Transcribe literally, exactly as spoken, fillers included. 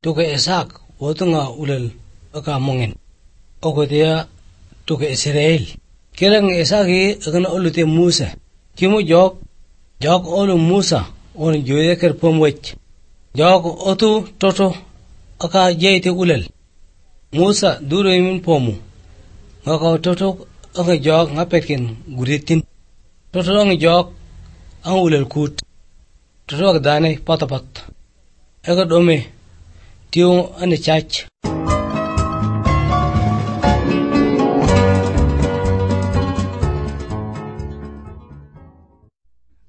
tuke Isak wotunga ulel aka mongin okodia tuke Israel kirang Isaki agana olute Musa kimu jog jog olu Musa on joye ker pomwech jog otu toto aka jeite ulel Musa duro yimin pomu ngaka toto aka jog ngapetkin guritin toto ang jog ang ulel kut toto ak dane patapat aka dome tiyo ane chach